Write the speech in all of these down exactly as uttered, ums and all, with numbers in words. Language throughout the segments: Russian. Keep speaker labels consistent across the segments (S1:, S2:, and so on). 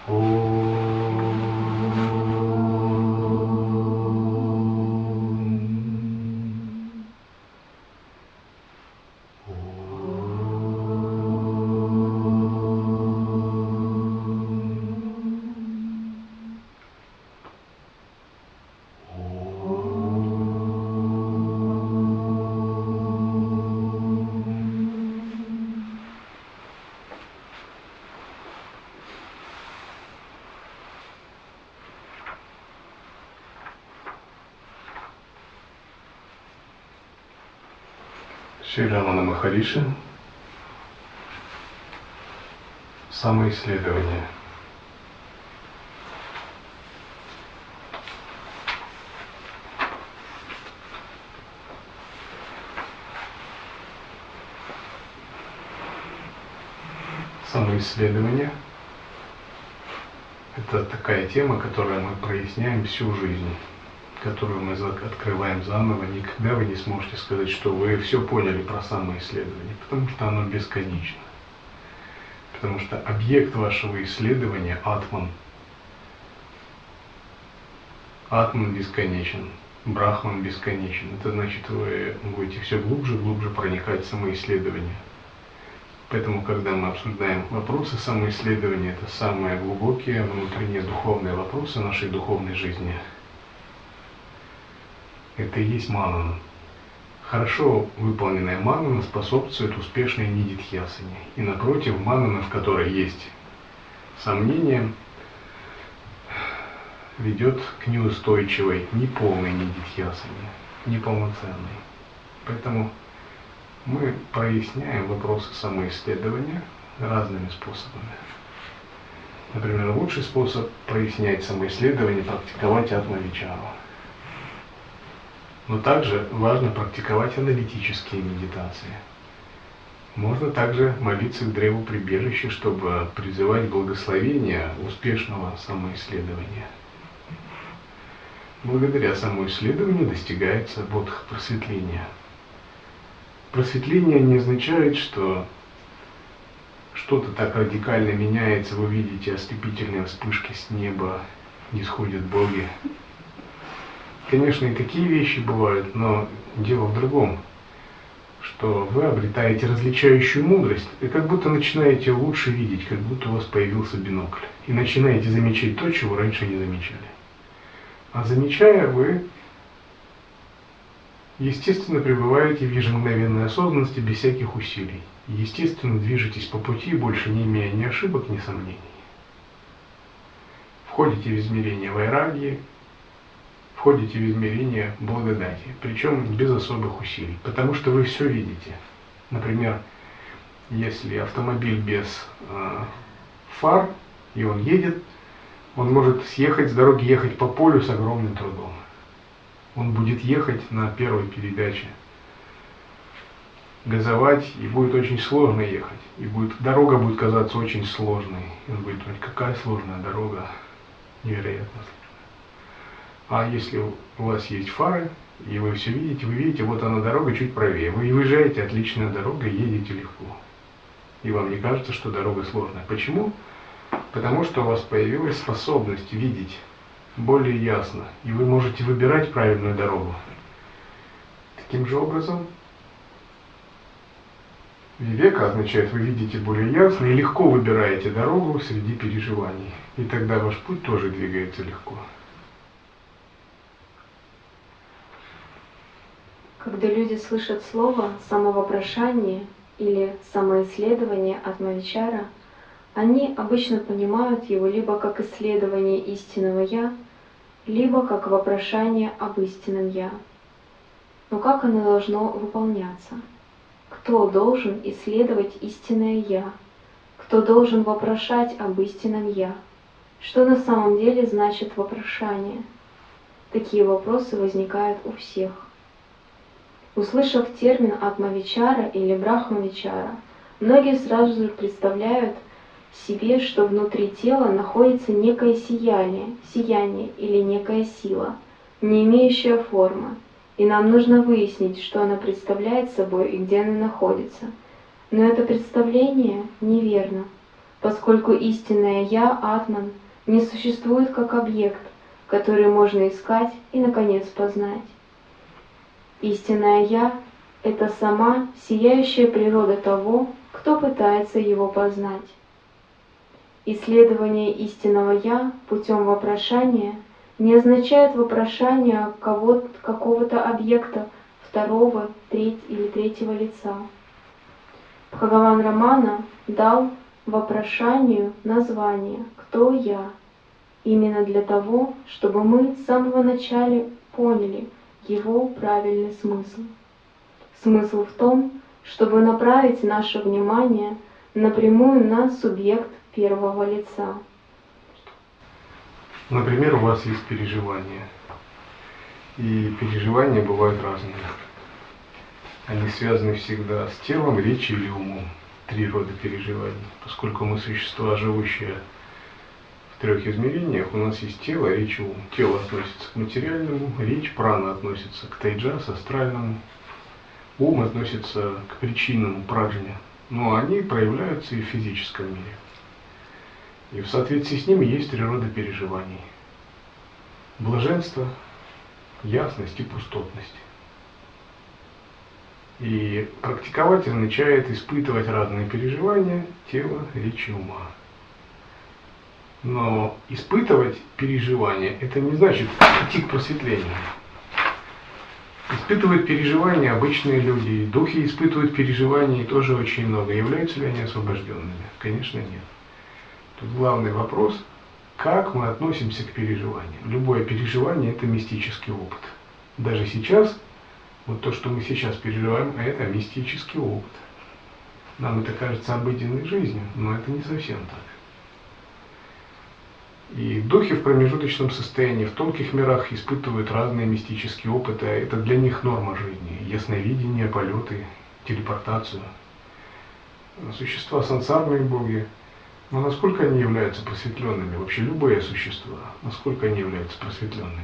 S1: Шри Рамана Махариши. Самоисследование. Самоисследование – это такая тема, которую мы проясняем всю жизнь, которую мы открываем заново. Никогда вы не сможете сказать, что вы все поняли про самоисследование, потому что оно бесконечно. Потому что объект вашего исследования – Атман. Атман бесконечен, Брахман бесконечен. Это значит, вы будете все глубже и глубже проникать в самоисследование. Поэтому, когда мы обсуждаем вопросы самоисследования, это самые глубокие внутренние духовные вопросы нашей духовной жизни. Это и есть манана. Хорошо выполненная манана способствует успешной нидидхьясане. И напротив, манана, в которой есть сомнения, ведет к неустойчивой, неполной нидидхьясане, неполноценной. Поэтому мы проясняем вопросы самоисследования разными способами. Например, лучший способ прояснять самоисследование – практиковать атма-вичару. Но также важно практиковать аналитические медитации. Можно также молиться к древу прибежища, чтобы призывать благословение успешного самоисследования. Благодаря самоисследованию достигается бодха просветления. Просветление не означает, что что-то так радикально меняется, вы видите ослепительные вспышки с неба, нисходят боги. Конечно, и такие вещи бывают, но дело в другом, что вы обретаете различающую мудрость и как будто начинаете лучше видеть, как будто у вас появился бинокль, и начинаете замечать то, чего раньше не замечали. А замечая, вы, естественно, пребываете в ежемгновенной осознанности без всяких усилий. И, естественно, движетесь по пути, больше не имея ни ошибок, ни сомнений. Входите в измерение вайрагьи, входите в измерение благодати, причем без особых усилий, потому что вы все видите. Например, если автомобиль без э, фар, и он едет, он может съехать с дороги, ехать по полю с огромным трудом. Он будет ехать на первой передаче, газовать, и будет очень сложно ехать. И будет, дорога будет казаться очень сложной. И он будет думать, какая сложная дорога, невероятно сложная. А если у вас есть фары, и вы все видите, вы видите, вот она дорога чуть правее. Вы выезжаете, отличная дорога, едете легко. И вам не кажется, что дорога сложная. Почему? Потому что у вас появилась способность видеть более ясно, и вы можете выбирать правильную дорогу. Таким же образом, вивека означает, вы видите более ясно и легко выбираете дорогу среди переживаний. И тогда ваш путь тоже двигается легко.
S2: Когда люди слышат слово «самовопрошание» или «самоисследование» атма-вичара, они обычно понимают его либо как исследование истинного «я», либо как вопрошание об истинном «я». Но как оно должно выполняться? Кто должен исследовать истинное «я»? Кто должен вопрошать об истинном «я»? Что на самом деле значит вопрошание? Такие вопросы возникают у всех. Услышав термин атма-вичара или брахма-вичара, многие сразу же представляют себе, что внутри тела находится некое сияние, сияние или некая сила, не имеющая формы, и нам нужно выяснить, что она представляет собой и где она находится. Но это представление неверно. поскольку истинное Я, Атман, не существует как объект, который можно искать и, наконец, познать. Истинное Я — это сама сияющая природа того, кто пытается его познать. Исследование истинного Я путем вопрошания не означает вопрошание кого какого-то объекта второго, третьего или третьего лица. Бхагаван Рамана дал вопрошанию название «Кто я?», именно для того, чтобы мы с самого начала поняли его правильный смысл. Смысл в том, чтобы направить наше внимание напрямую на субъект первого лица.
S1: Например, у вас есть переживания. И переживания бывают разные. Они связаны всегда с телом, речью или умом. Три рода переживаний. Поскольку мы существа, живущие в трех измерениях, у нас есть тело, речь и ум. Тело относится к материальному, речь, прана относится к тайджас, астральному, ум относится к причинному, праджне. Но они проявляются и в физическом мире. И в соответствии с ними есть три рода переживаний. Блаженство, ясность и пустотность. И практиковать означает испытывать разные переживания тела, речи, ума. Но испытывать переживания — это не значит идти к просветлению. Испытывают переживания обычные люди, и духи испытывают переживания тоже очень много. Являются ли они освобожденными? Конечно, нет. Тут главный вопрос, как мы относимся к переживаниям. Любое переживание — это мистический опыт. Даже сейчас, вот то, что мы сейчас переживаем, это мистический опыт. Нам это кажется обыденной жизнью, но это не совсем так. И духи в промежуточном состоянии, в тонких мирах испытывают разные мистические опыты. Это для них норма жизни. Ясновидение, полеты, телепортацию. Существа сансарные боги. Но насколько они являются просветленными? Вообще любые существа. Насколько они являются просветленными?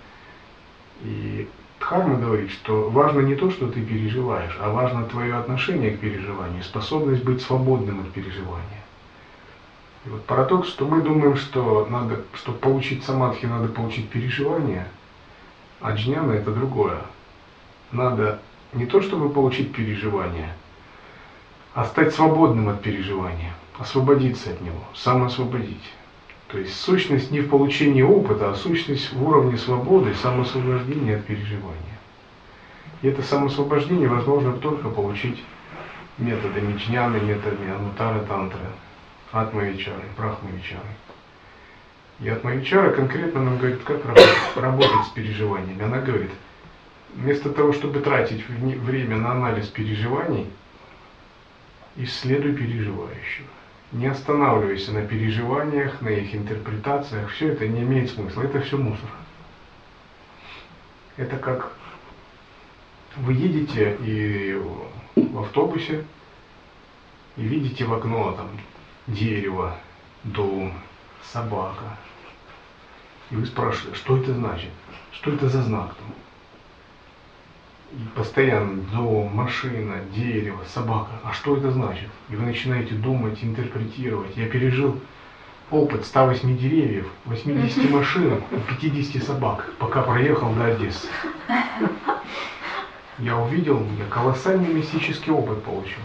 S1: И Дхарма говорит, что важно не то, что ты переживаешь, а важно твое отношение к переживанию, способность быть свободным от переживания. И вот парадокс, что мы думаем, что надо, чтобы получить самадхи, надо получить переживание, а джняна — это другое. Надо не то, чтобы получить переживание, а стать свободным от переживания, освободиться от него, самоосвободить. То есть сущность не в получении опыта, а сущность в уровне свободы, самоосвобождения от переживания. И это самоосвобождение возможно только получить методами джняны, методами анутара тантры, атма-вичары, брахма-вичары. И атма-вичара конкретно нам говорит, как работать, работать с переживаниями. Она говорит, вместо того, чтобы тратить время на анализ переживаний, исследуй переживающего. Не останавливайся на переживаниях, на их интерпретациях. Все это не имеет смысла. Это все мусор. Это как вы едете и в автобусе и видите в окно там дерево, дом, собака. И вы спрашиваете, что это значит? Что это за знак там? И постоянно дом, машина, дерево, собака. А что это значит? И вы начинаете думать, интерпретировать. Я пережил опыт ста восьми деревьев, восьмидесяти машин и пятидесяти собак, пока проехал до Одессы. Я увидел, я колоссальный мистический опыт получил.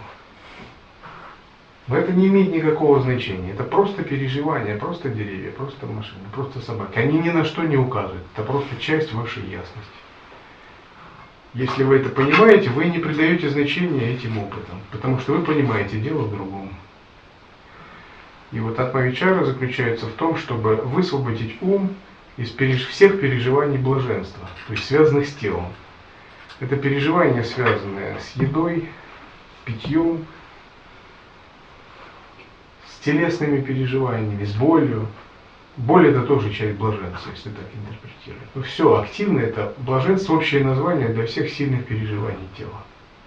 S1: Но это не имеет никакого значения. Это просто переживания, просто деревья, просто машины, просто собаки. Они ни на что не указывают. Это просто часть вашей ясности. Если вы это понимаете, вы не придаете значения этим опытам, потому что вы понимаете, дело в другом. И вот атма-вичара заключается в том, чтобы высвободить ум из переж... всех переживаний блаженства, то есть связанных с телом. Это переживания, связанные с едой, питьем, с телесными переживаниями, с болью. Боль — это тоже часть блаженства, если так интерпретировать. Ну все, активно — это блаженство, общее название для всех сильных переживаний тела.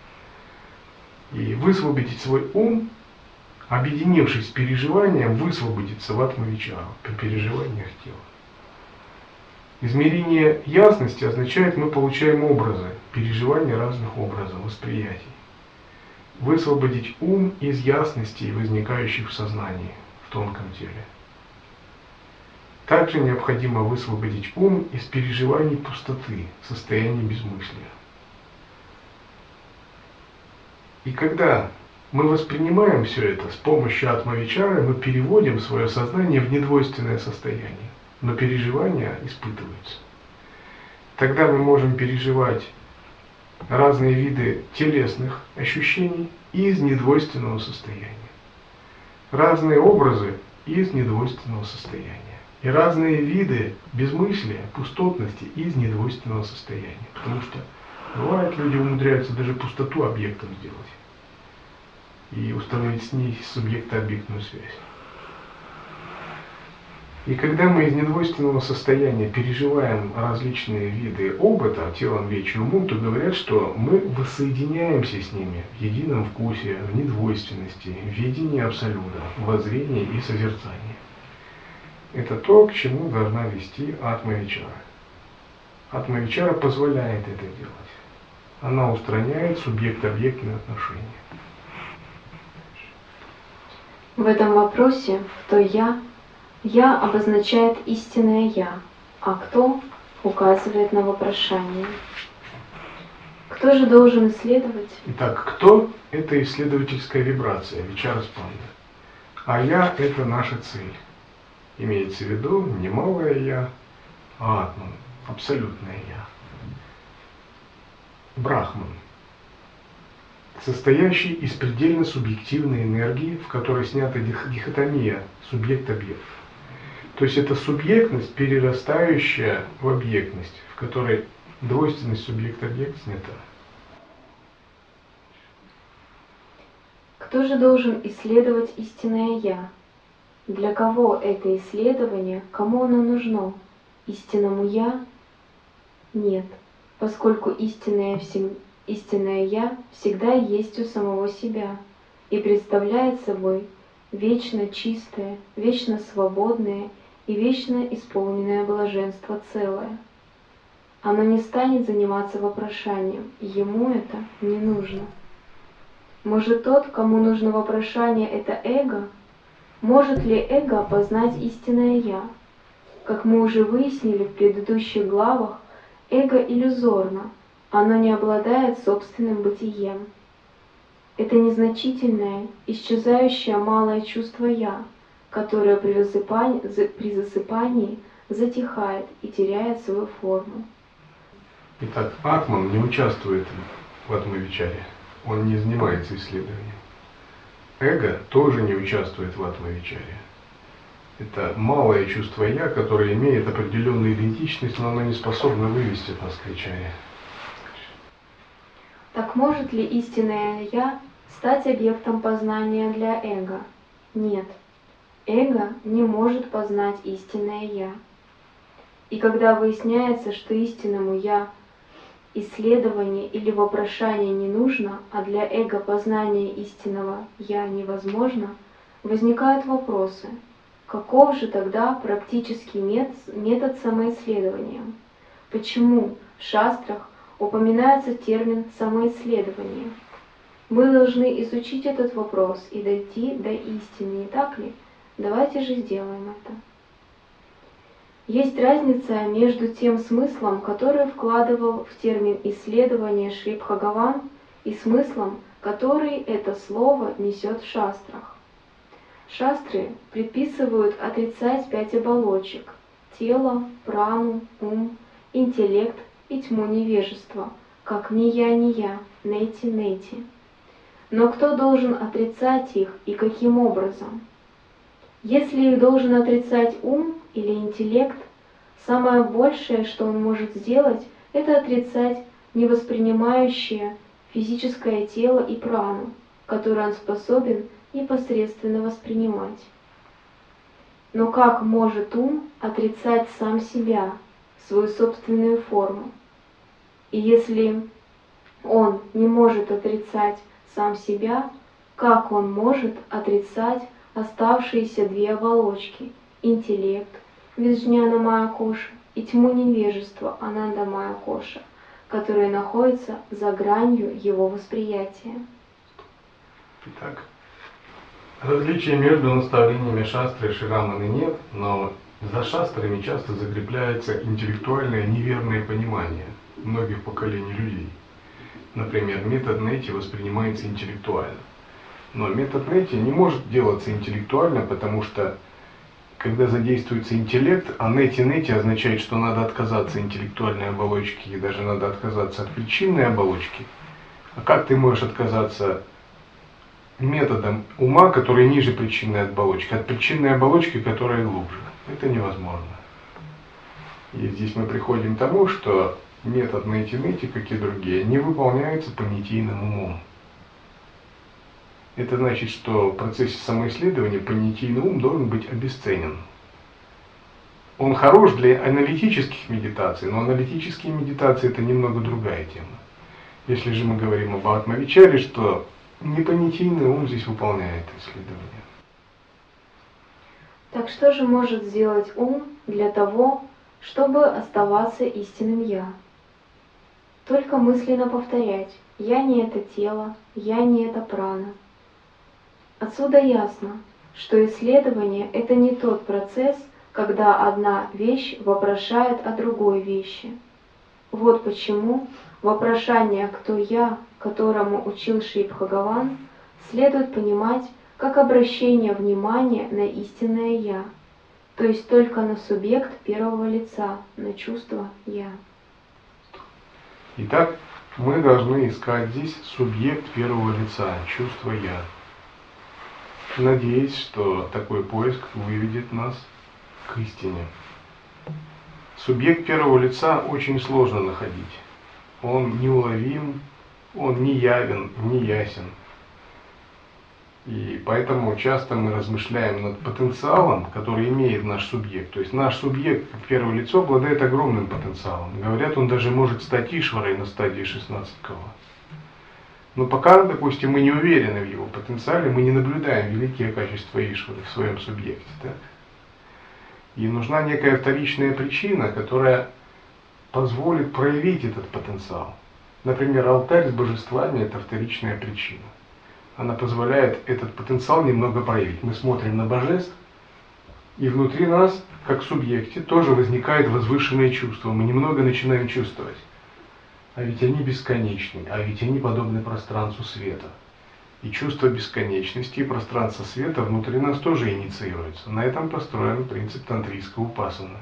S1: И высвободить свой ум, объединившись с переживанием, высвободиться в атма-вичару при переживаниях тела. Измерение ясности означает, мы получаем образы, переживания разных образов, восприятий. Высвободить ум из ясностей, возникающих в сознании. тонком теле. Также необходимо высвободить ум из переживаний пустоты, состояния безмыслия. И когда мы воспринимаем все это с помощью атма-вичары, мы переводим свое сознание в недвойственное состояние, но переживания испытываются. Тогда мы можем переживать разные виды телесных ощущений из недвойственного состояния, разные образы из недвойственного состояния и разные виды безмыслия, пустотности из недвойственного состояния. Потому что бывает, люди умудряются даже пустоту объектом сделать и установить с ней субъекто-объектную связь. И когда мы из недвойственного состояния переживаем различные виды опыта телом, речью, умом, то говорят, что мы воссоединяемся с ними в едином вкусе, в недвойственности, в видении абсолюта, в воззрении и созерцании. Это то, к чему должна вести атма-вичара. Атма-вичара позволяет это делать. Она устраняет субъект-объектные отношения.
S2: В этом вопросе «кто я?» «Я» обозначает истинное «я», а «кто» указывает на вопрошание. Кто же должен исследовать?
S1: Итак, «кто» — это исследовательская вибрация, вичара-спанда. А «я» — это наша цель. Имеется в виду не малое «я», а атман, абсолютное «я». Брахман, состоящий из предельно субъективной энергии, в которой снята дихотомия субъект-объект. То есть это субъектность, перерастающая в объектность, в которой двойственность субъект-объект снята.
S2: Кто же должен исследовать истинное «я»? Для кого это исследование, кому оно нужно? Истинному «я»? Нет, поскольку истинное, всем... истинное «я» всегда есть у самого себя и представляет собой вечно чистое, вечно свободное и вечно исполненное блаженство целое. Оно не станет заниматься вопрошанием, ему это не нужно. Может, тот, кому нужно вопрошание, это эго? Может ли эго познать истинное «я»? Как мы уже выяснили в предыдущих главах, эго иллюзорно, оно не обладает собственным бытием. Это незначительное, исчезающее малое чувство «я», которое при засыпании, при засыпании затихает и теряет свою форму.
S1: Итак, атман не участвует в атма-вичаре, он не занимается исследованием. Эго тоже не участвует в атма-вичаре. Это малое чувство «я», которое имеет определенную идентичность, но оно не способно вывести нас к вичаре.
S2: Так может ли истинное «я» стать объектом познания для эго? Нет. Эго не может познать истинное «я». И когда выясняется, что истинному «я» исследование или вопрошание не нужно, а для эго познание истинного «я» невозможно, возникают вопросы. Каков же тогда практический метод, метод самоисследования? Почему в шастрах упоминается термин «самоисследование»? Мы должны изучить этот вопрос и дойти до истины, не так ли? Давайте же сделаем это. Есть разница между тем смыслом, который вкладывал в термин «исследование» Шри Бхагаван, и смыслом, который это слово несет в шастрах. Шастры предписывают отрицать пять оболочек – тело, прану, ум, интеллект и тьму невежества, как «не я, не я», «нети, нети». Но кто должен отрицать их и каким образом? Если их должен отрицать ум или интеллект, самое большее, что он может сделать, это отрицать невоспринимающее физическое тело и прану, которое он способен непосредственно воспринимать. Но как может ум отрицать сам себя, свою собственную форму? И если он не может отрицать сам себя, как он может отрицать оставшиеся две оболочки – интеллект, Вижняна Майя Коша, и тьму невежества, Ананда Майя Коша, которые находятся за гранью его восприятия?
S1: Итак, Различия между наставлениями шастры и шираманы нет, но за шастрами часто закрепляется интеллектуальное неверное понимание многих поколений людей. Например, метод Нети воспринимается интеллектуально. Но метод Нети не может делаться интеллектуально, потому что когда задействуется интеллект, а Нети-Нети означает, что надо отказаться от интеллектуальной оболочки и даже надо отказаться от причинной оболочки. А как ты можешь отказаться методом ума, который ниже причинной оболочки, от причинной оболочки, которая глубже? Это невозможно. И здесь мы приходим к тому, что метод Нети-Нети, как и другие, не выполняется понятийным умом. Это значит, что в процессе самоисследования понятийный ум должен быть обесценен. Он хорош для аналитических медитаций, но аналитические медитации – это немного другая тема. Если же мы говорим об атмавичаре, что непонятийный ум здесь выполняет исследование.
S2: Так что же может сделать ум для того, чтобы оставаться истинным «я»? Только мысленно повторять «я не это тело, я не это прана». Отсюда ясно, что исследование – это не тот процесс, когда одна вещь вопрошает о другой вещи. Вот почему вопрошание «кто я?», которому учил Шри Бхагаван, следует понимать как обращение внимания на истинное «я», то есть только на субъект первого лица, на чувство «я».
S1: Итак, мы должны искать здесь субъект первого лица, чувство «я». Надеюсь, что такой поиск выведет нас к истине. Субъект первого лица очень сложно находить. Он неуловим, он не явен, не ясен. И поэтому часто мы размышляем над потенциалом, который имеет наш субъект. То есть наш субъект, как первое лицо, обладает огромным потенциалом. Говорят, он даже может стать Ишварой на стадии шестнадцать кого. Но пока, допустим, мы не уверены в его потенциале, мы не наблюдаем великие качества Ишвары в своем субъекте. Так? И нужна некая вторичная причина, которая позволит проявить этот потенциал. Например, алтарь с божествами – это вторичная причина. Она позволяет этот потенциал немного проявить. Мы смотрим на божеств, и внутри нас, как в субъекте, тоже возникает возвышенное чувство. Мы немного начинаем чувствовать. А ведь они бесконечны, а ведь они подобны пространству света. И чувство бесконечности и пространства света внутри нас тоже инициируется. На этом построен принцип тантрийского упасана.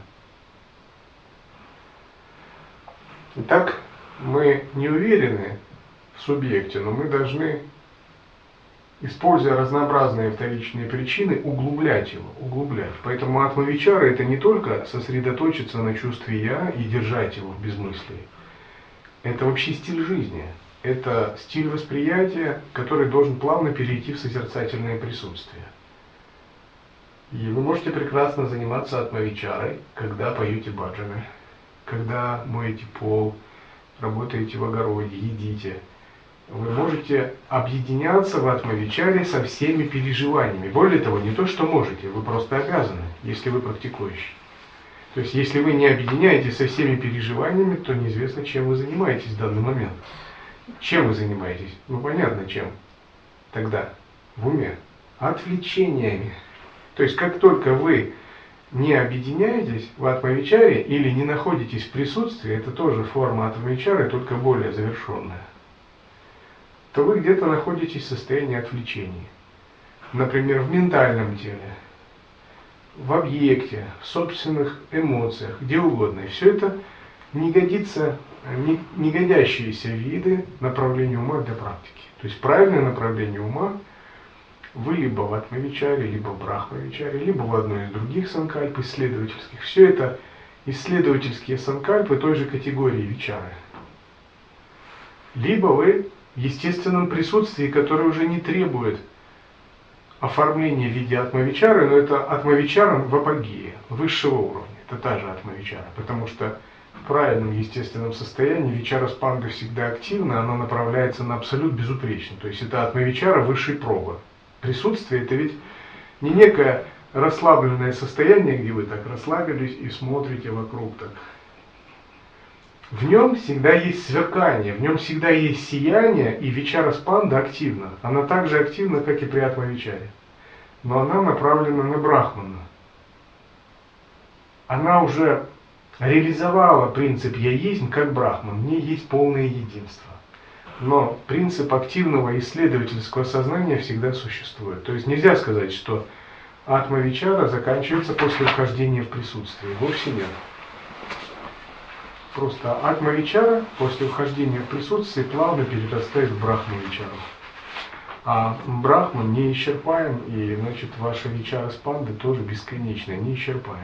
S1: Итак, мы не уверены в субъекте, но мы должны, используя разнообразные вторичные причины, углублять его, углублять. Поэтому атмавичара – это не только сосредоточиться на чувстве «я» и держать его в безмыслии. Это вообще стиль жизни. Это стиль восприятия, который должен плавно перейти в созерцательное присутствие. И вы можете прекрасно заниматься атмавичарой, когда поете баджаны, когда моете пол, работаете в огороде, едите. Вы можете объединяться в атмавичаре со всеми переживаниями. Более того, не то, что можете, вы просто обязаны, если вы практикующий. То есть, если вы не объединяетесь со всеми переживаниями, то неизвестно, чем вы занимаетесь в данный момент. Чем вы занимаетесь? Ну, понятно, чем. Тогда в уме. Отвлечениями. То есть, как только вы не объединяетесь в атмавичаре или не находитесь в присутствии, это тоже форма атмавичары, только более завершенная, то вы где-то находитесь в состоянии отвлечений. Например, в ментальном теле, в объекте, в собственных эмоциях, где угодно. И все это не годится, не, не годящиеся виды направления ума для практики. То есть правильное направление ума вы либо в атмавичаре, либо в брахмавичаре, либо в одной из других санкальп исследовательских. Все это исследовательские санкальпы той же категории вичары. Либо вы в естественном присутствии, которое уже не требует оформления в виде атмавичары, но это атмавичара в апогее, высшего уровня. Это та же атмавичара, потому что в правильном естественном состоянии вичара спанда всегда активна, она направляется на абсолют безупречно. То есть это атмавичара высшей пробы. Присутствие – это ведь не некое расслабленное состояние, где вы так расслабились и смотрите вокруг так. В нем всегда есть сверкание, в нем всегда есть сияние, и вичара спанда активна. Она так же активна, как и при атмавичаре. но она направлена на Брахмана. Она уже реализовала принцип «я есть» как Брахман, в ней есть полное единство. Но принцип активного исследовательского сознания всегда существует. То есть нельзя сказать, что атма-вичара заканчивается после вхождения в присутствие. Вовсе нет. Просто атма-вичара после вхождения в присутствие плавно перерастает в брахма-вичару. А брахман неисчерпаем, и значит ваша вичара спанды тоже бесконечная, неисчерпаема.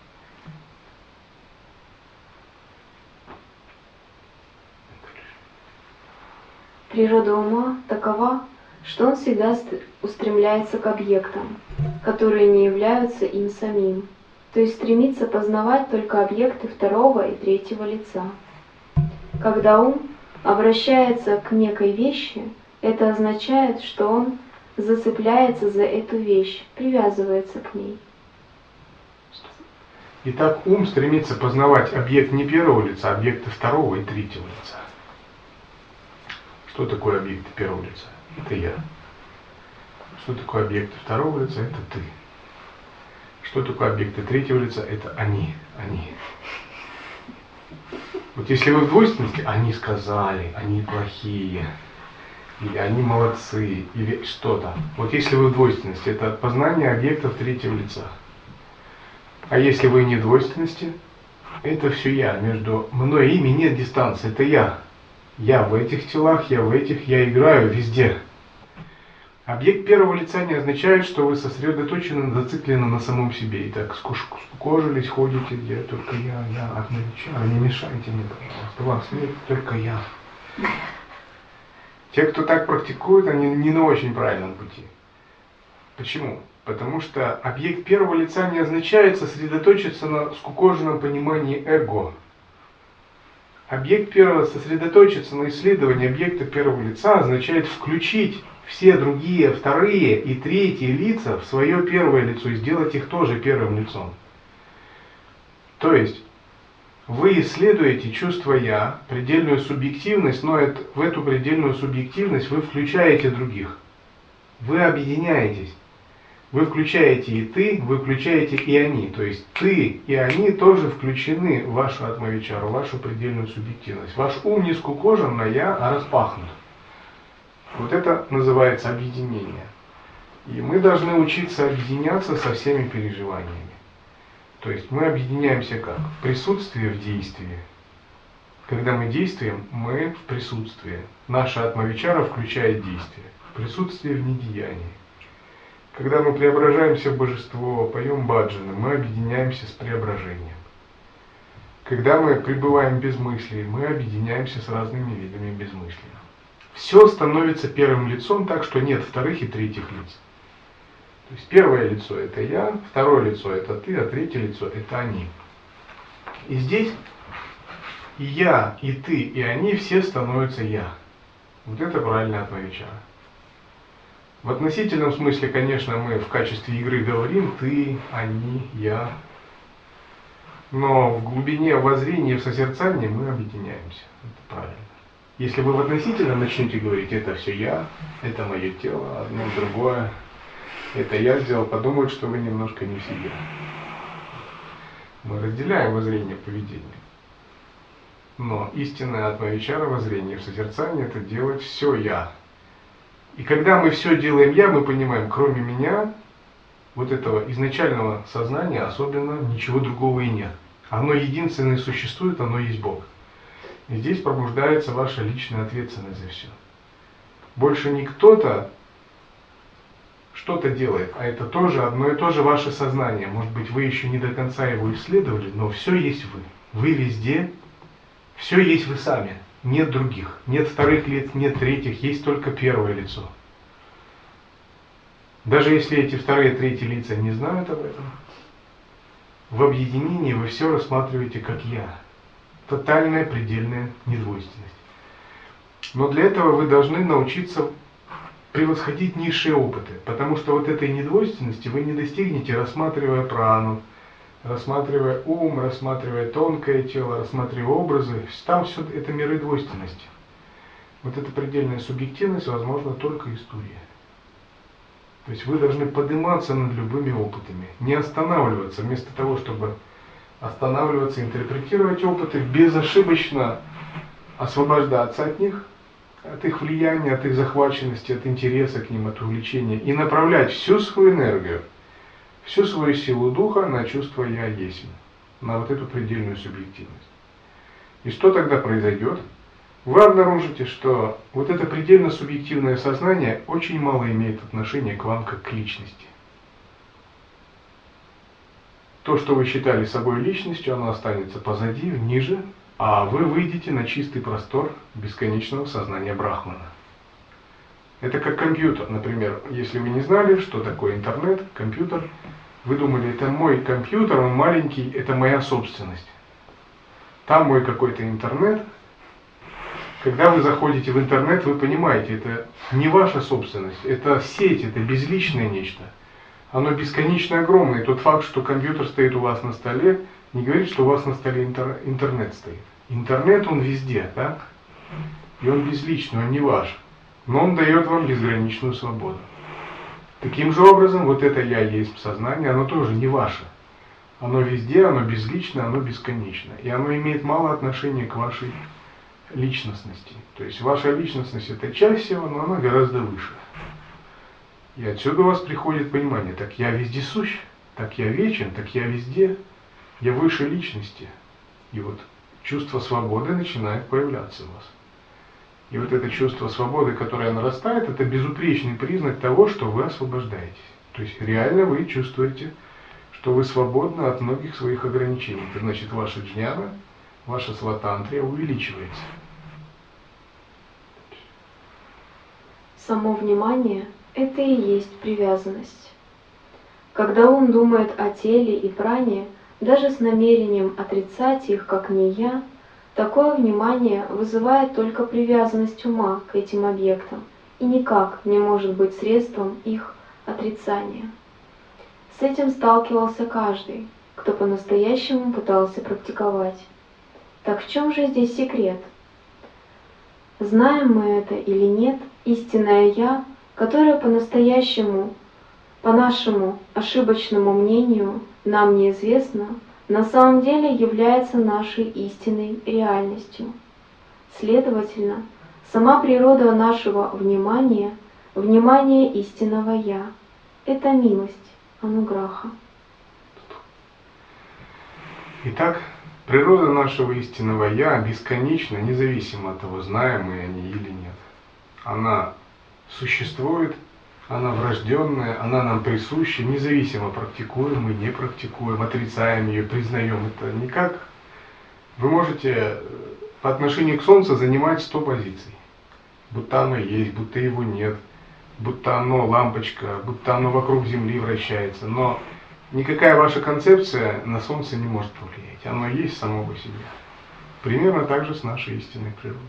S2: Природа ума такова, что он всегда устремляется к объектам, которые не являются им самим, то есть стремится познавать только объекты второго и третьего лица. Когда ум обращается к некой вещи, это означает, что он зацепляется за эту вещь, привязывается к ней.
S1: Итак, ум стремится познавать объект не первого лица, а объекты второго и третьего лица. Что такое объекты первого лица? Это я. Что такое объекты второго лица? Это ты. Что такое объекты третьего лица? Это они. Они. Вот если вы в двойственности, они сказали, они плохие, или они молодцы, или что-то. Вот если вы в двойственности, это познание объектов третьего лица. А если вы не в двойственности, это все я. Между мной и ими нет дистанции, это я. Я в этих телах, я в этих, я играю везде. Объект первого лица не означает, что вы сосредоточены, зациклены на самом себе. И так скукожились, ходите, где только я, я, атма-вичара, не мешайте мне, пожалуйста. Вам свет, только я. Те, кто так практикует, они не на очень правильном пути. Почему? Потому что объект первого лица не означает сосредоточиться на скукоженном понимании эго. Объект первого сосредоточиться на исследовании объекта первого лица означает включить все другие вторые и третьи лица в свое первое лицо и сделать их тоже первым лицом. То есть вы исследуете чувство «я», предельную субъективность, но это, в эту предельную субъективность вы включаете других. Вы объединяетесь. Вы включаете и ты, вы включаете и они. То есть ты и они тоже включены в вашу атма-вичару, в вашу предельную субъективность. Ваш ум не скукожен на «я», а распахнут. Вот это называется объединение. И мы должны учиться объединяться со всеми переживаниями. То есть мы объединяемся как? В присутствии, в действии. Когда мы действуем, мы в присутствии. Наша атма-вичара включает действие. Присутствие в недеянии. Когда мы преображаемся в божество, поем баджаны, мы объединяемся с преображением. Когда мы пребываем в безмыслии, мы объединяемся с разными видами безмыслия. Все становится первым лицом так, что нет вторых и третьих лиц. То есть первое лицо это я, второе лицо это ты, а третье лицо это они. И здесь и я, и ты, и они все становятся я. Вот это правильная атма-вичара. В относительном смысле, конечно, мы в качестве игры говорим ты, они, я. Но в глубине воззрения и в созерцании мы объединяемся. Это правильно. Если вы в относительном начнете говорить, это все я, это мое тело, одно другое, это я сделал, подумают, что вы немножко не в себе. Мы разделяем воззрение поведения. Но истинная атма-вичара воззрение в созерцании это делать все я. И когда мы все делаем я, мы понимаем, кроме меня, вот этого изначального сознания особенно ничего другого и нет. Оно единственное существует, оно есть Бог. И здесь пробуждается ваша личная ответственность за все. Больше не кто-то что-то делает, а это тоже одно и то же ваше сознание. Может быть, вы еще не до конца его исследовали, но все есть вы. Вы везде, все есть вы сами. Нет других, нет вторых лиц, нет третьих, есть только первое лицо. Даже если эти вторые и третьи лица не знают об этом, в объединении вы все рассматриваете как я. Тотальная предельная недвойственность. Но для этого вы должны научиться превосходить низшие опыты, потому что вот этой недвойственности вы не достигнете, рассматривая прану, рассматривая ум, рассматривая тонкое тело, рассматривая образы. Там все это миры двойственности. Вот эта предельная субъективность возможна только из Турья. То есть вы должны подниматься над любыми опытами, не останавливаться, вместо того, чтобы останавливаться, интерпретировать опыты, безошибочно освобождаться от них, от их влияния, от их захваченности, от интереса к ним, от увлечения, и направлять всю свою энергию, всю свою силу духа на чувство «я есть», на вот эту предельную субъективность. И что тогда произойдет? Вы обнаружите, что вот это предельно субъективное сознание очень мало имеет отношения к вам как к личности. То, что вы считали собой личностью, оно останется позади, ниже, а вы выйдете на чистый простор бесконечного сознания Брахмана. Это как компьютер, например, если вы не знали, что такое интернет, компьютер, вы думали, это мой компьютер, он маленький, это моя собственность. Там мой какой-то интернет. Когда вы заходите в интернет, вы понимаете, это не ваша собственность, это сеть, это безличное нечто. Оно бесконечно огромное. И тот факт, что компьютер стоит у вас на столе, не говорит, что у вас на столе интер- интернет стоит. Интернет, он везде, так? И он безличный, он не ваш. Но он дает вам безграничную свободу. Таким же образом, вот это «я есть» сознание, оно тоже не ваше. Оно везде, оно безлично, оно бесконечно. И оно имеет мало отношения к вашей личностности. То есть ваша личностность — это часть всего, но она гораздо выше. И отсюда у вас приходит понимание: так я вездесущ, так я вечен, так я везде, я выше личности. И вот чувство свободы начинает появляться у вас. И вот это чувство свободы, которое нарастает, это безупречный признак того, что вы освобождаетесь. То есть реально вы чувствуете, что вы свободны от многих своих ограничений. Это значит, ваша джняна, ваша сватантрия увеличивается.
S2: Само внимание – это и есть привязанность. Когда ум думает о теле и пране, даже с намерением отрицать их как не я, такое внимание вызывает только привязанность ума к этим объектам и никак не может быть средством их отрицания. С этим сталкивался каждый, кто по-настоящему пытался практиковать. Так в чем же здесь секрет? Знаем мы это или нет, истинное «Я», которое по-настоящему, по нашему ошибочному мнению, нам неизвестно, на самом деле является нашей истинной реальностью. Следовательно, сама природа нашего внимания, внимание истинного «Я» — это милость, ануграха.
S1: Итак, природа нашего истинного «Я» бесконечна, независимо от того, знаем мы о ней или нет. Она существует, она врожденная, она нам присуща, независимо, практикуем мы, не практикуем, отрицаем ее, признаем это. Никак. Вы можете по отношению к Солнцу занимать сто позиций. Будто оно есть, будто его нет, будто оно лампочка, будто оно вокруг Земли вращается. Но никакая ваша концепция на Солнце не может повлиять. Оно есть само по себе. Примерно так же с нашей истинной природой.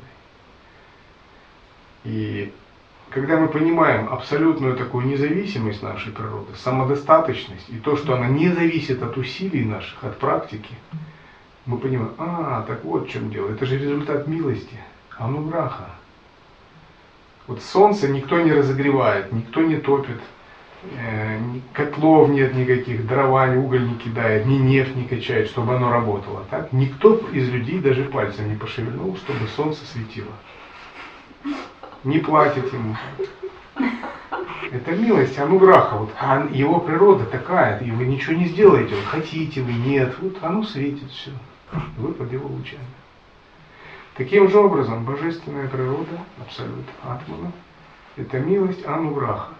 S1: И когда мы понимаем абсолютную такую независимость нашей природы, самодостаточность и то, что она не зависит от усилий наших, от практики, мы понимаем: а, так вот в чем дело, это же результат милости, ануграха. Вот солнце никто не разогревает, никто не топит, э, котлов нет никаких, дрова, уголь не кидает, ни нефть не качает, чтобы оно работало. Так? Никто из людей даже пальцем не пошевельнул, чтобы солнце светило. Не платит ему. Это милость, ануграха. Вот, а его природа такая, и вы ничего не сделаете. Вот, хотите вы, нет. Вот оно светит, все. Вы под его лучами. Таким же образом, божественная природа, абсолют атмана, это милость ануграха.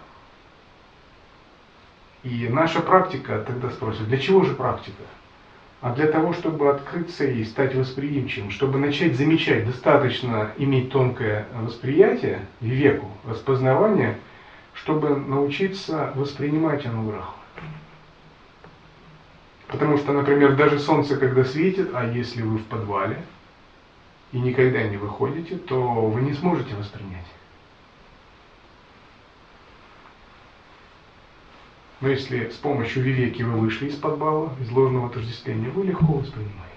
S1: И наша практика тогда спросит: для чего же практика? А для того, чтобы открыться и стать восприимчивым, чтобы начать замечать, достаточно иметь тонкое восприятие, вивеку, распознавание, чтобы научиться воспринимать ануграху. Потому что, например, даже солнце, когда светит, а если вы в подвале и никогда не выходите, то вы не сможете воспринять. Но если с помощью вивеки вы вышли из подвала, из ложного отождествления, вы легко воспринимаете.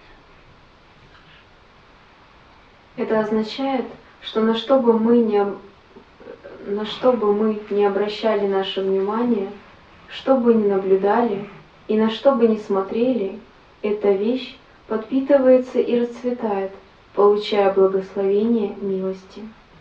S2: Это означает, что на что бы мы ни, на что бы мы ни обращали наше внимание, что бы ни наблюдали и на что бы ни смотрели, эта вещь подпитывается и расцветает, получая благословение милости.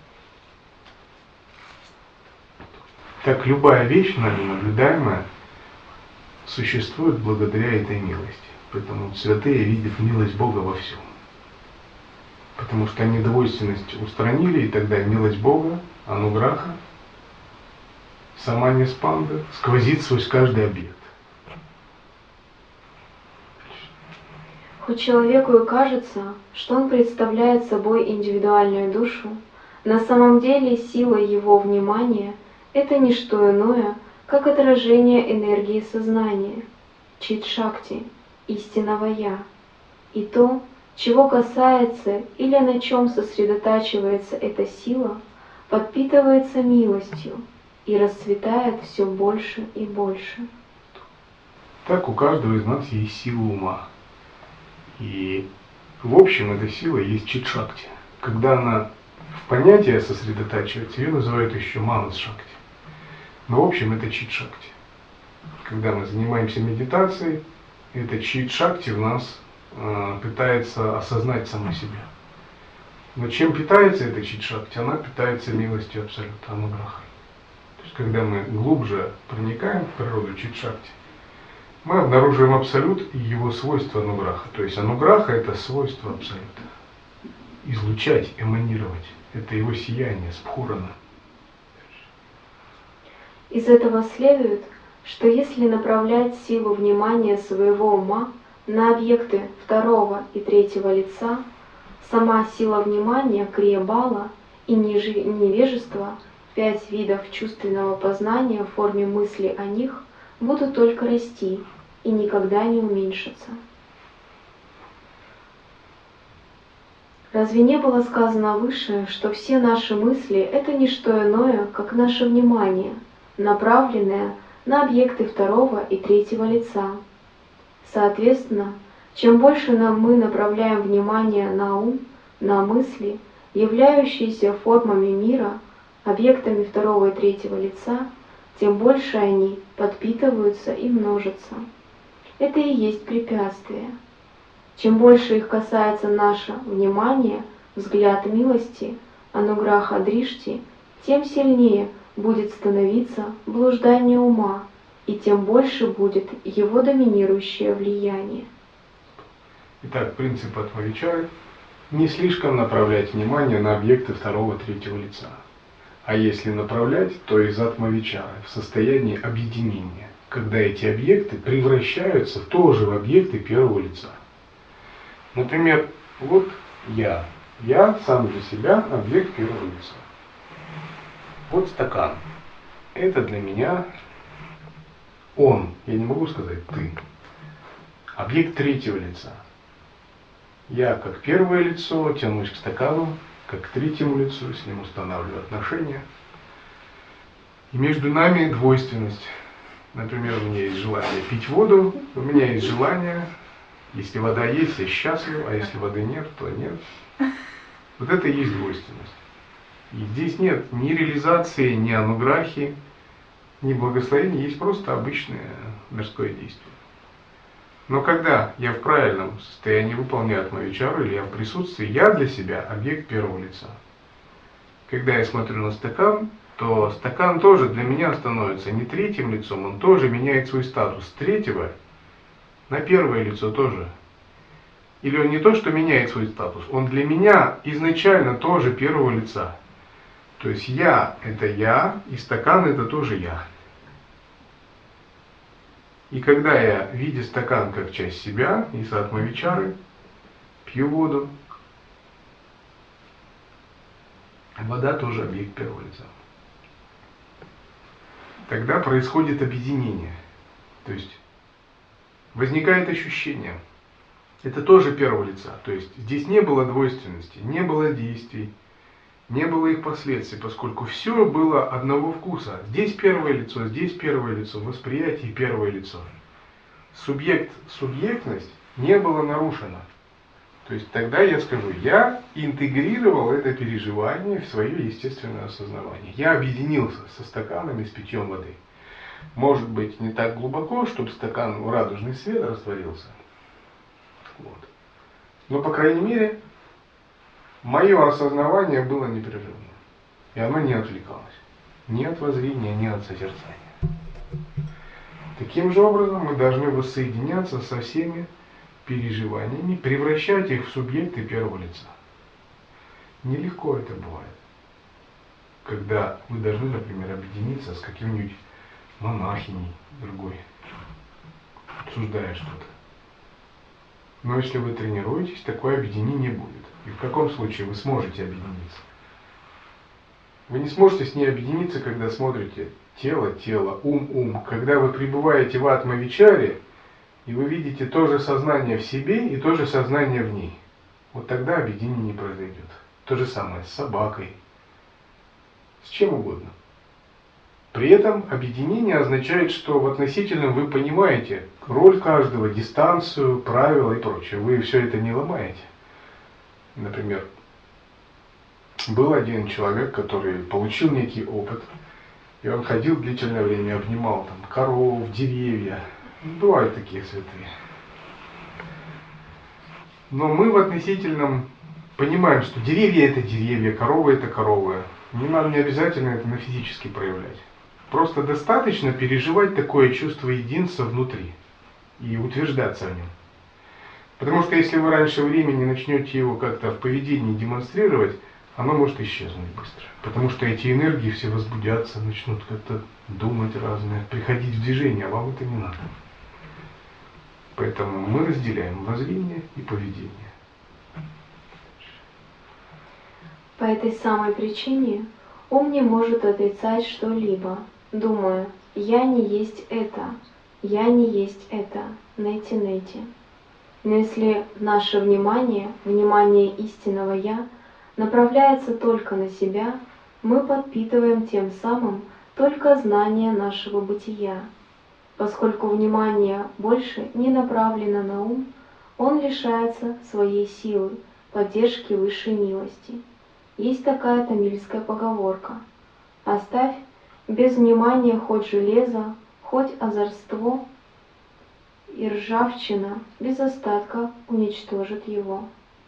S1: Так любая вещь, нами наблюдаемая, существует благодаря этой милости. Поэтому святые видят милость Бога во всем. Потому что они двойственность устранили, и тогда милость Бога, ануграха, сама ниспанда, сквозит сквозь каждый объект.
S2: Хоть человеку и кажется, что он представляет собой индивидуальную душу, на самом деле сила его внимания — это не что иное, как отражение энергии сознания, чит-шакти, истинного «Я». И то, чего касается или на чем сосредотачивается эта сила, подпитывается милостью и расцветает все больше и больше.
S1: Так у каждого из нас есть сила ума. И в общем эта сила есть чит-шакти. Когда она в понятие сосредотачивается, ее называют еще манас-шакти. Но в общем это чит-шакти. Когда мы занимаемся медитацией, это чит-шакти в нас э, пытается осознать само себя. Но чем питается эта чит-шакти? Она питается милостью абсолюта, ануграхой. То есть когда мы глубже проникаем в природу чит-шакти, мы обнаруживаем абсолют и его свойства ануграха. То есть ануграха — это свойство абсолюта. Излучать, эманировать. Это его сияние, спхурана.
S2: Из этого следует, что если направлять силу внимания своего ума на объекты второго и третьего лица, сама сила внимания, крия-бала и невежество, пять видов чувственного познания в форме мысли о них, будут только расти и никогда не уменьшатся. Разве не было сказано выше, что все наши мысли — это не что иное, как наше внимание, направленное на объекты второго и третьего лица? Соответственно, чем больше нам мы направляем внимание на ум, на мысли, являющиеся формами мира, объектами второго и третьего лица, тем больше они подпитываются и множатся. Это и есть препятствие. Чем больше их касается наше внимание, взгляд милости, ануграха дришти, тем сильнее будет становиться блуждание ума, и тем больше будет его доминирующее влияние.
S1: Итак, принцип Атмавичары — не слишком направлять внимание на объекты второго и третьего лица. А если направлять, то из Атмавичары в состоянии объединения, когда эти объекты превращаются тоже в объекты первого лица. Например, вот я. Я сам для себя объект первого лица. Вот стакан. Это для меня он. Я не могу сказать ты. Объект третьего лица. Я как первое лицо тянусь к стакану, как к третьему лицу, с ним устанавливаю отношения. И между нами двойственность. Например, у меня есть желание пить воду, у меня есть желание, если вода есть, я счастлив, а если воды нет, то нет. Вот это и есть двойственность. И здесь нет ни реализации, ни ануграхи, ни благословения, есть просто обычное мирское действие. Но когда я в правильном состоянии выполняю Атмавичару, или я в присутствии, я для себя объект первого лица. Когда я смотрю на стакан, то стакан тоже для меня становится не третьим лицом, он тоже меняет свой статус с третьего на первое лицо тоже. Или он не то, что меняет свой статус, он для меня изначально тоже первого лица. То есть я — это я, и стакан — это тоже я. И когда я, видя стакан как часть себя, и с Атмавичары, пью воду, вода тоже объект первого лица. Тогда происходит объединение. То есть возникает ощущение. Это тоже первого лица. То есть здесь не было двойственности, не было действий, не было их последствий, поскольку все было одного вкуса. Здесь первое лицо, здесь первое лицо, в восприятии первое лицо. Субъект, субъектность не была нарушена. То есть тогда я скажу, я интегрировал это переживание в свое естественное осознавание. Я объединился со стаканами с питьем воды. Может быть, не так глубоко, чтобы стакан в радужный свет растворился. Вот. Но, по крайней мере, мое осознавание было непрерывным. И оно не отвлекалось. Ни от воззрения, ни от созерцания. Таким же образом мы должны воссоединяться со всеми переживаниями, превращать их в субъекты первого лица. Нелегко это бывает. Когда вы должны, например, объединиться с каким-нибудь монахиней другой, обсуждая что-то. Но если вы тренируетесь, такое объединение будет. И в каком случае вы сможете объединиться? Вы не сможете с ней объединиться, когда смотрите тело, тело, ум, ум. Когда вы пребываете в атма-вичаре, и вы видите то же сознание в себе и то же сознание в ней. Вот тогда объединение не произойдет. То же самое с собакой, с чем угодно. При этом объединение означает, что в относительном вы понимаете роль каждого, дистанцию, правила и прочее. Вы все это не ломаете. Например, был один человек, который получил некий опыт, и он ходил длительное время, обнимал там коров, деревья. Бывают такие святые. Но мы в относительном понимаем, что деревья это деревья, коровы это коровы. Не надо, не обязательно это на физически проявлять. Просто достаточно переживать такое чувство единства внутри и утверждаться в нем. Потому что если вы раньше времени начнете его как-то в поведении демонстрировать, оно может исчезнуть быстро. Потому что эти энергии все возбудятся, начнут как-то думать разное, приходить в движение, а вам это не надо. Поэтому мы разделяем воззрение и поведение.
S2: По этой самой причине ум не может отрицать что-либо, думая, я не есть это, я не есть это, нэти-нэти. Но если наше внимание, внимание истинного Я, направляется только на себя, мы подпитываем тем самым только знание нашего бытия. Поскольку внимание больше не направлено на ум, он лишается своей силы, поддержки высшей милости. Есть такая тамильская поговорка: «Оставь без внимания хоть железо, хоть озорство, и ржавчина без остатка уничтожит его».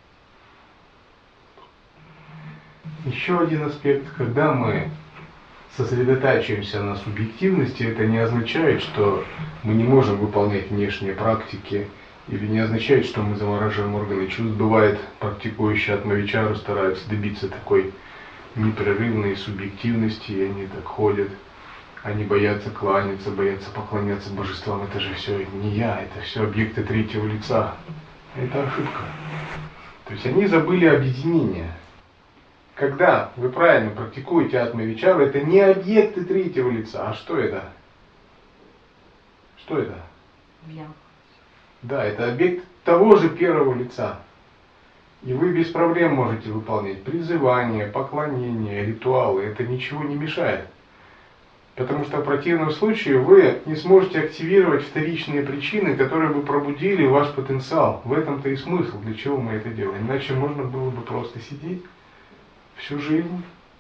S1: Еще один аспект, когда мы сосредотачиваемся на субъективности, это не означает, что мы не можем выполнять внешние практики, или не означает, что мы замораживаем органы чувств. Бывает, практикующие атма-вичару стараются добиться такой непрерывной субъективности, и они так ходят. Они боятся кланяться, боятся поклоняться божествам. Это же все не я, это все объекты третьего лица. Это ошибка. То есть они забыли объединение. Когда вы правильно практикуете атма-вичару, это не объекты третьего лица, а что это? Что это?
S3: Я.
S1: Да, это объект того же первого лица. И вы без проблем можете выполнять призывания, поклонения, ритуалы. Это ничего не мешает. Потому что в противном случае вы не сможете активировать вторичные причины, которые бы пробудили ваш потенциал. В этом-то и смысл, для чего мы это делаем. Иначе можно было бы просто сидеть всю жизнь.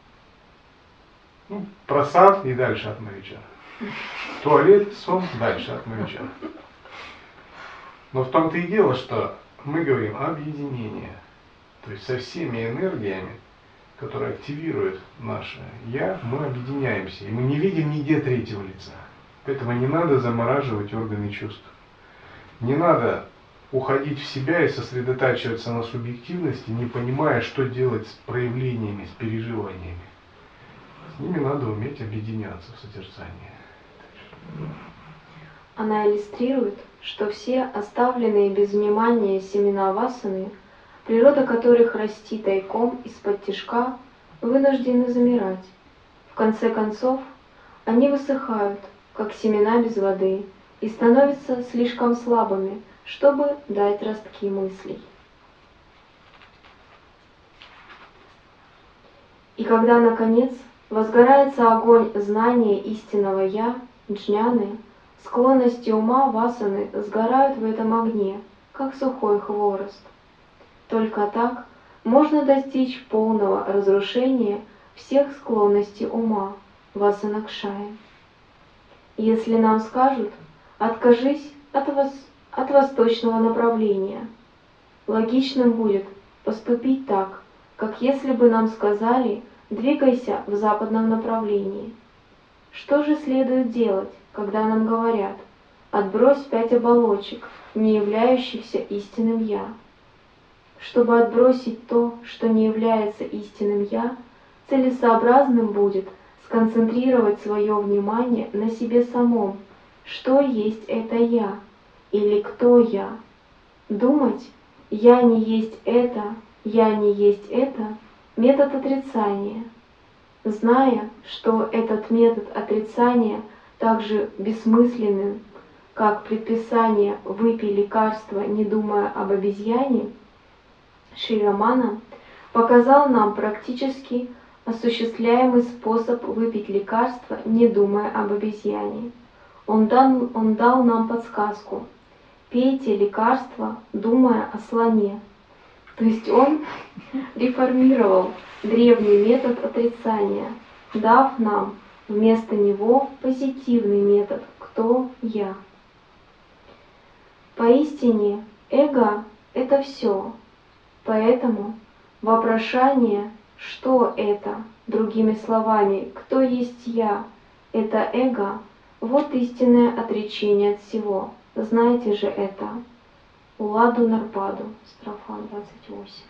S1: Ну, просад и дальше атма-вичара. Туалет, сон, дальше атма-вичара. Но в том-то и дело, что мы говорим объединение. То есть со всеми энергиями, которые активируют наше «я», мы объединяемся. И мы не видим нигде третьего лица. Поэтому не надо замораживать органы чувств. Не надо уходить в себя и сосредотачиваться на субъективности, не понимая, что делать с проявлениями, с переживаниями. С ними надо уметь объединяться в созерцании.
S2: Она иллюстрирует, что все оставленные без внимания семена васаны, природа которых расти тайком из-под тишка, вынуждены замирать. В конце концов, они высыхают, как семена без воды, и становятся слишком слабыми, чтобы дать ростки мыслей. И когда, наконец, возгорается огонь знания истинного Я, джняны, склонности ума васаны сгорают в этом огне, как сухой хворост. Только так можно достичь полного разрушения всех склонностей ума, васанакшая. Если нам скажут «откажись от, вос... от восточного направления», логичным будет поступить так, как если бы нам сказали «двигайся в западном направлении». Что же следует делать, когда нам говорят «отбрось пять оболочек, не являющихся истинным «я»»? Чтобы отбросить то, что не является истинным «я», целесообразным будет сконцентрировать свое внимание на себе самом, что есть это «я» или кто «я». Думать «я не есть это», «я не есть это» — метод отрицания. Зная, что этот метод отрицания также бессмысленен, как предписание «выпей лекарство, не думая об обезьяне», Шри Рамана показал нам практически осуществляемый способ выпить лекарство, не думая об обезьяне. Он дал, он дал нам подсказку: пейте лекарство, думая о слоне. То есть он реформировал древний метод отрицания, дав нам вместо него позитивный метод «кто я?». Поистине, эго — это все. Поэтому вопрошание «что это?», другими словами «кто есть я?», это эго, вот истинное отречение от всего. Знаете же это. Уладу Нарпаду, строфа двадцать восемь.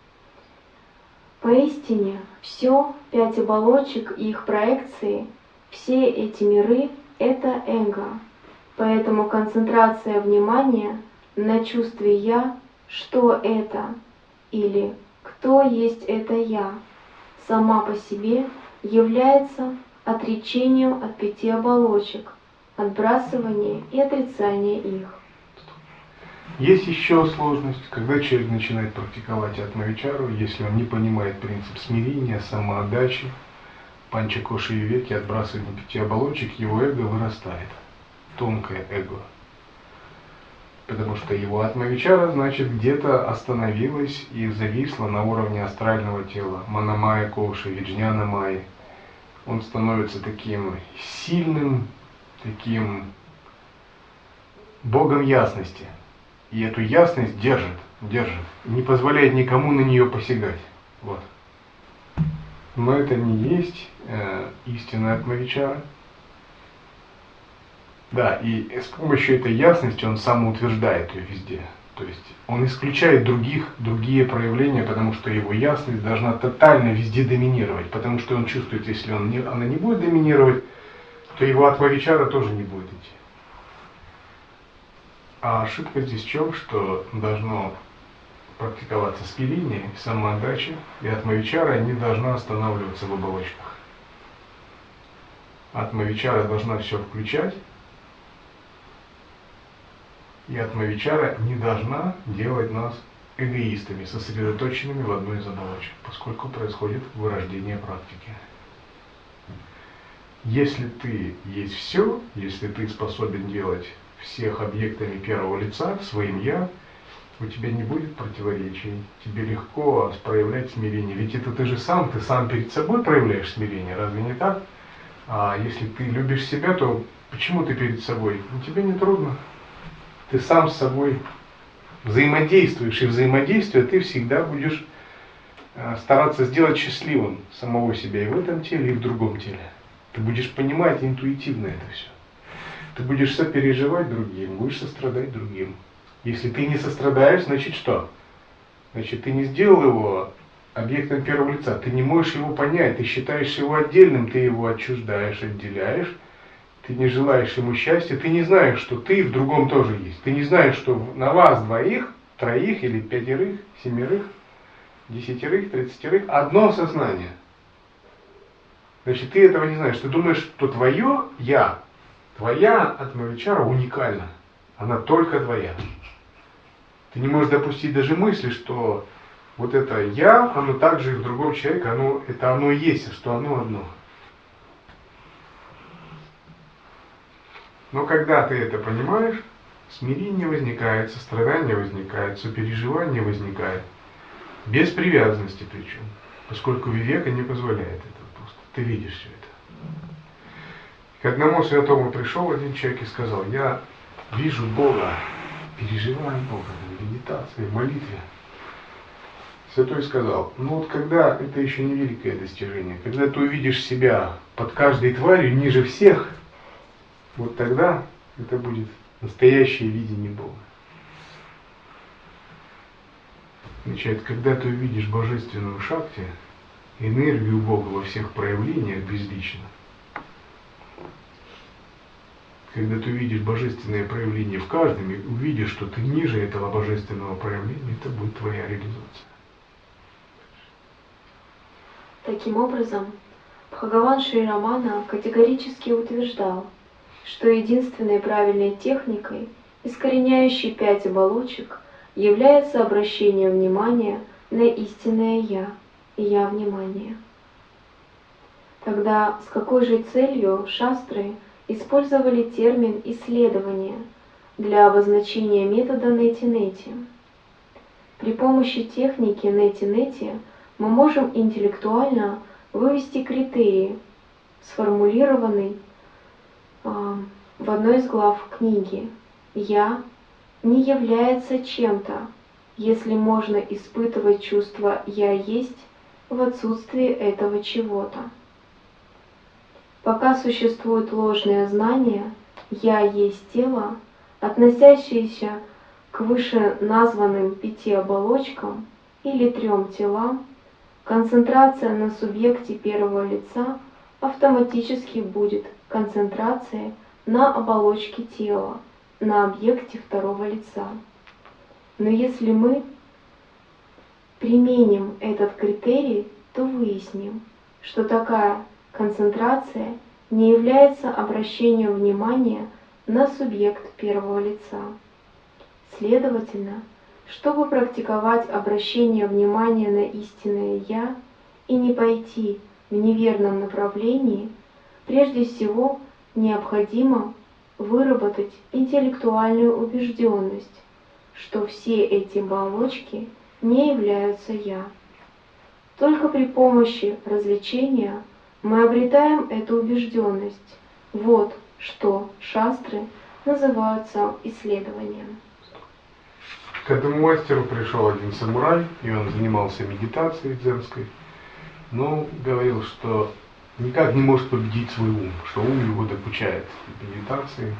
S2: Поистине, все, пять оболочек и их проекции, все эти миры — это эго. Поэтому концентрация внимания на чувстве «я», что это, или кто есть это «я», сама по себе является отречением от пяти оболочек, отбрасывание и отрицание их.
S1: Есть еще сложность, когда человек начинает практиковать атмавичару, если он не понимает принцип смирения, самоотдачи, панчакоши и веки, отбрасывания пяти оболочек, его эго вырастает, тонкое эго. Потому что его атмавичара, значит, где-то остановилась и зависла на уровне астрального тела, манамая коши, виджняна майи. Он становится таким сильным, таким богом ясности. И эту ясность держит, держит, не позволяет никому на нее посягать. Вот. Но это не есть э, истинная атмавичара. Да, и с помощью этой ясности он самоутверждает ее везде. То есть он исключает других, другие проявления, потому что его ясность должна тотально везде доминировать. Потому что он чувствует, если он не, она не будет доминировать, то его атмавичара тоже не будет идти. А ошибка здесь в чем? Что должно практиковаться смирение, самоотдача, и атмавичара не должна останавливаться в оболочках. Атмавичара должна все включать, и атмавичара не должна делать нас эгоистами, сосредоточенными в одной из оболочек, поскольку происходит вырождение практики. Если ты есть все, если ты способен делать всех объектами первого лица, своим «я», у тебя не будет противоречий, тебе легко проявлять смирение. Ведь это ты же сам, ты сам перед собой проявляешь смирение, разве не так? А если ты любишь себя, то почему ты перед собой? Ну, тебе не трудно. Ты сам с собой взаимодействуешь, и взаимодействие ты всегда будешь стараться сделать счастливым самого себя и в этом теле, и в другом теле. Ты будешь понимать интуитивно это все. Ты будешь сопереживать другим, будешь сострадать другим. Если ты не сострадаешь, значит что? Значит, ты не сделал его объектом первого лица, ты не можешь его понять, ты считаешь его отдельным, ты его отчуждаешь, отделяешь, ты не желаешь ему счастья, ты не знаешь, что ты в другом тоже есть. Ты не знаешь, что на вас двоих, троих или пятерых, семерых, десятерых, тридцатерых одно сознание. Значит, ты этого не знаешь. Ты думаешь, что твое «я», твоя атмавичара уникальна. Она только твоя. Ты не можешь допустить даже мысли, что вот это «я», оно также и в другом человеке, оно, это оно и есть, что оно одно. Но когда ты это понимаешь, смирение возникает, сострадание возникает, сопереживание возникает. Без привязанности причем, поскольку вивека не позволяет этого просто. Ты видишь все это. К одному святому пришел один человек и сказал: я вижу Бога, переживаю Бога в медитации, в молитве. Святой сказал: ну вот когда, это еще не великое достижение, когда ты увидишь себя под каждой тварью ниже всех, вот тогда это будет настоящее видение Бога. Значит, когда ты увидишь божественную шакти, энергию Бога во всех проявлениях безлично, когда ты увидишь божественное проявление в каждом и увидишь, что ты ниже этого божественного проявления, это будет твоя реализация.
S2: Таким образом, Бхагаван Шри Рамана категорически утверждал, что единственной правильной техникой, искореняющей пять оболочек, является обращение внимания на истинное Я, Я внимание. Тогда с какой же целью шастры использовали термин «исследование» для обозначения метода нети-нети? При помощи техники нети-нети мы можем интеллектуально вывести критерии, сформулированный э, в одной из глав книги. «Я» не является чем-то, если можно испытывать чувство «я есть» в отсутствии этого чего-то. Пока существует ложное знание «я есть тело», относящееся к вышеназванным пяти оболочкам или трем телам, концентрация на субъекте первого лица автоматически будет концентрацией на оболочке тела, на объекте второго лица. Но если мы применим этот критерий, то выясним, что такая концентрация не является обращением внимания на субъект первого лица. Следовательно, чтобы практиковать обращение внимания на истинное «Я» и не пойти в неверном направлении, прежде всего необходимо выработать интеллектуальную убежденность, что все эти оболочки не являются «я». Только при помощи развлечения мы обретаем эту убежденность. Вот что шастры называются исследованием.
S1: К этому мастеру пришел один самурай, и он занимался медитацией дзенской, но говорил, что никак не может победить свой ум, что ум его докучает в медитации.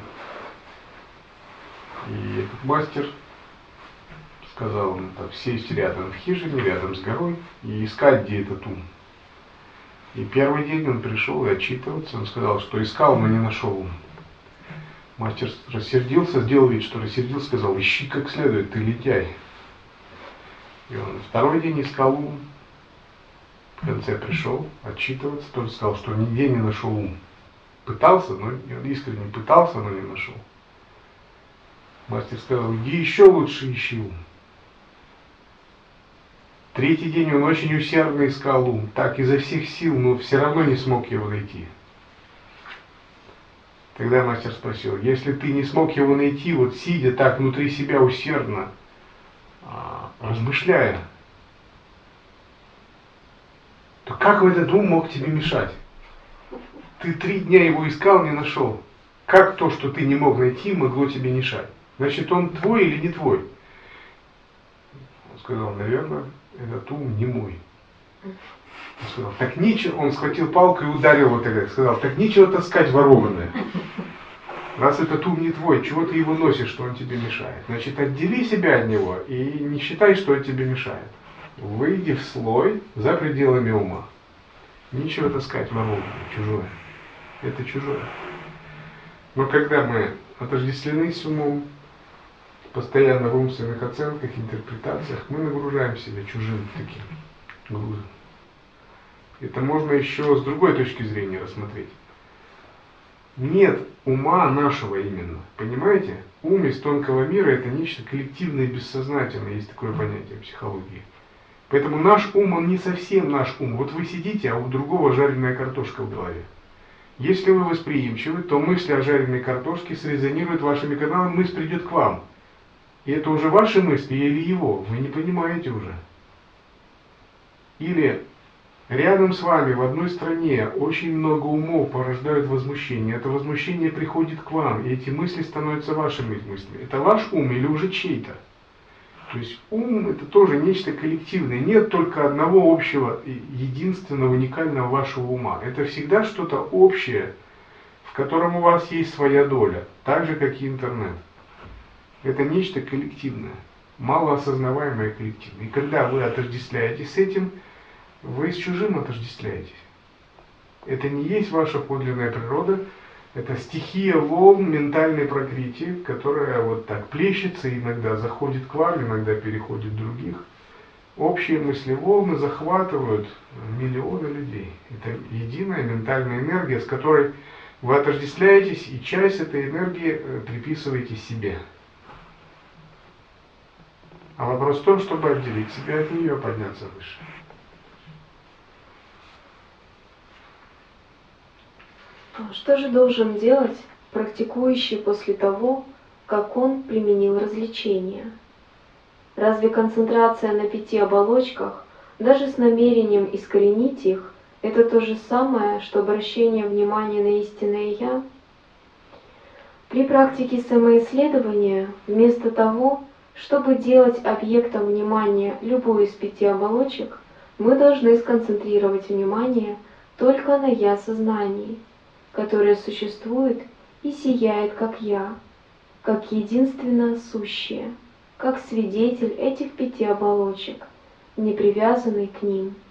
S1: И этот мастер сказал ему так, сесть рядом в хижине, рядом с горой, и искать, где этот ум. И первый день он пришел и отчитываться, он сказал, что искал, но не нашел ум. Мастер рассердился, сделал вид, что рассердился, сказал: ищи как следует, ты лентяй. И он второй день искал ум. В конце пришел отчитываться, тоже сказал, что нигде не нашел ум. Пытался, но он искренне пытался, но не нашел. Мастер сказал: иди еще лучше ищи ум. Третий день он очень усердно искал ум, так изо всех сил, но все равно не смог его найти. Тогда мастер спросил: если ты не смог его найти, вот сидя так внутри себя усердно, размышляя, то как этот ум мог тебе мешать? Ты три дня его искал, не нашел. Как то, что ты не мог найти, могло тебе мешать? Значит, он твой или не твой? Он сказал: наверное, этот ум не мой. Он сказал: так нечего, он схватил палку и ударил его тогда, сказал: так нечего таскать ворованное. Раз этот ум не твой, чего ты его носишь, что он тебе мешает? Значит, отдели себя от него и не считай, что он тебе мешает. Выйди в слой за пределами ума. Нечего таскать ворованное, чужое. Это чужое. Но когда мы отождествлены с умом, постоянно в умственных оценках, интерпретациях, мы нагружаем себя чужим таким грузом. Это можно еще с другой точки зрения рассмотреть. Нет ума нашего именно, понимаете? Ум из тонкого мира — это нечто коллективное и бессознательное, есть такое понятие в психологии. Поэтому наш ум, он не совсем наш ум. Вот вы сидите, а у другого жареная картошка в голове. Если вы восприимчивы, то мысли о жареной картошке срезонируют вашими каналами, мысль придет к вам. И это уже ваши мысли или его, вы не понимаете уже. Или рядом с вами в одной стране очень много умов порождают возмущение. Это возмущение приходит к вам, и эти мысли становятся вашими мыслями. Это ваш ум или уже чей-то? То есть ум это тоже нечто коллективное. Нет только одного общего, единственного, уникального вашего ума. Это всегда что-то общее, в котором у вас есть своя доля, так же как и интернет. Это нечто коллективное, малоосознаваемое коллективное. И когда вы отождествляетесь с этим, вы с чужим отождествляетесь. Это не есть ваша подлинная природа, это стихия волн ментальной прокрити, которая вот так плещется, иногда заходит к вам, иногда переходит в других. Общие мысли волны захватывают миллионы людей. Это единая ментальная энергия, с которой вы отождествляетесь, и часть этой энергии приписываете себе. А вопрос в том, чтобы отделить себя от нее, подняться выше.
S2: Что же должен делать практикующий после того, как он применил развлечения? Разве концентрация на пяти оболочках, даже с намерением искоренить их, это то же самое, что обращение внимания на истинное «Я»? При практике самоисследования, вместо того, чтобы делать объектом внимания любую из пяти оболочек, мы должны сконцентрировать внимание только на «Я-сознании», которое существует и сияет как «Я», как единственно сущее, как свидетель этих пяти оболочек, не привязанный к ним.